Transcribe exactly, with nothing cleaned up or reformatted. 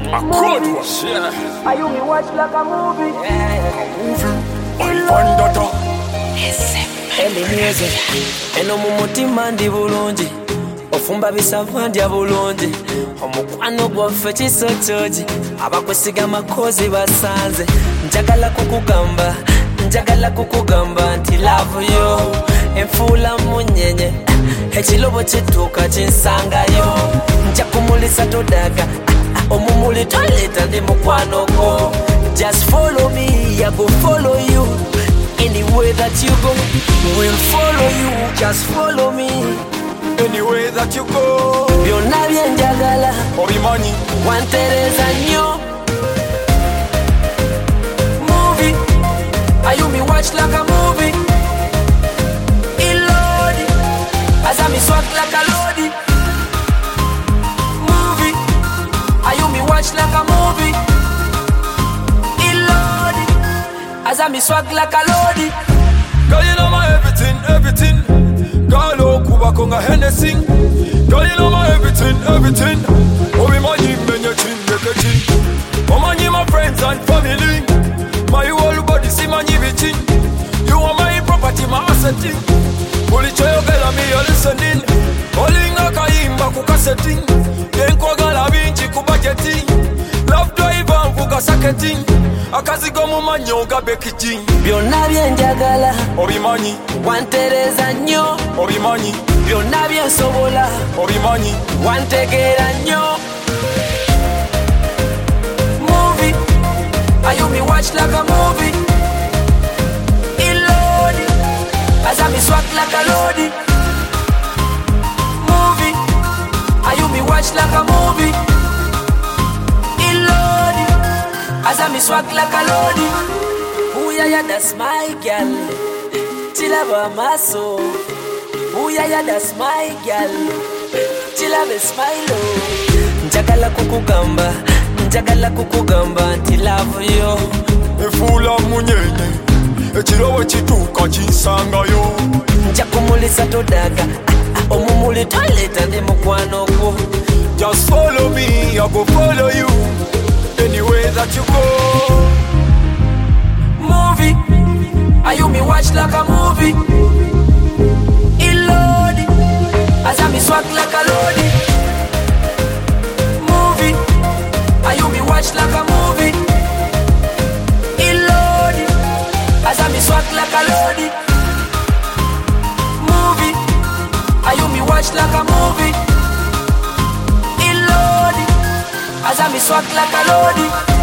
A good one. Yeah. I you me watch like a movie. Ivan Dada. Emi music eno mu mutima ndi bulungi ofumba bisava ndya bulungi omukwano gwaffe kisotogi abakwesiga makozi basanze njagala kukugamba njagala kukugamba nti love yo enfuula munyenye ekilobo kituuka kinsangayo nja kumulisa todaga omumuli toleta ndi mukwano gwo just follow me I go follow you anywhere that you go we'll follow you just follow me Anyway that you go. byonna byenjagala Obimanyi. wantereza nnyo movie ayu me watch like a movie ilodi aza me swag like a lodi movie ayu me watch like a movie ilodi aza me swag like a lodi. Girl, you know my everything, everything. Girl, oh, Kuba Konga Hennessy. Girl, you know my everything, everything. Oh, we money, men, your chin, make a chin. Oh, money, my friends and family. My whole body, see my chin. You are my property, my asset. Puli choyo gala me, you're listening. Olinga kaimba kukasetting. Yenko gala binchi kubajeti. Love driver mvuga saketing. Akazigo mu manyonga bekijing. byonna byenjagala Obimanyi. wantereza nnyo Obimanyi. byonna byensobola Obimanyi. wantegeera nnyo movie ayu me watch like a movie ilodi aza me swag like a lodi movie ayu me watch like a movie ilodi aza me swag like a lodi. Ooh yeah yeah, that's my girl. Chilaba maso. Ooh yeah yeah, that's my girl. Chilabe smile. Njagala kukugamba, njagala kukugamba nti love yo. Enfuula munyenye ekirobo kituuka kinsangayo. Nja kumulisa todaga omumuli toleta ndi mukwano gwo. Just follow me, I go follow you anywhere that you go. Movie ayu me watch like a movie ilodi aza me swag like a lodi movie ayu me watch like a movie ilodi aza me swag like a lodi movie ayu me watch like a movie ilodi aza me swag like a lodi.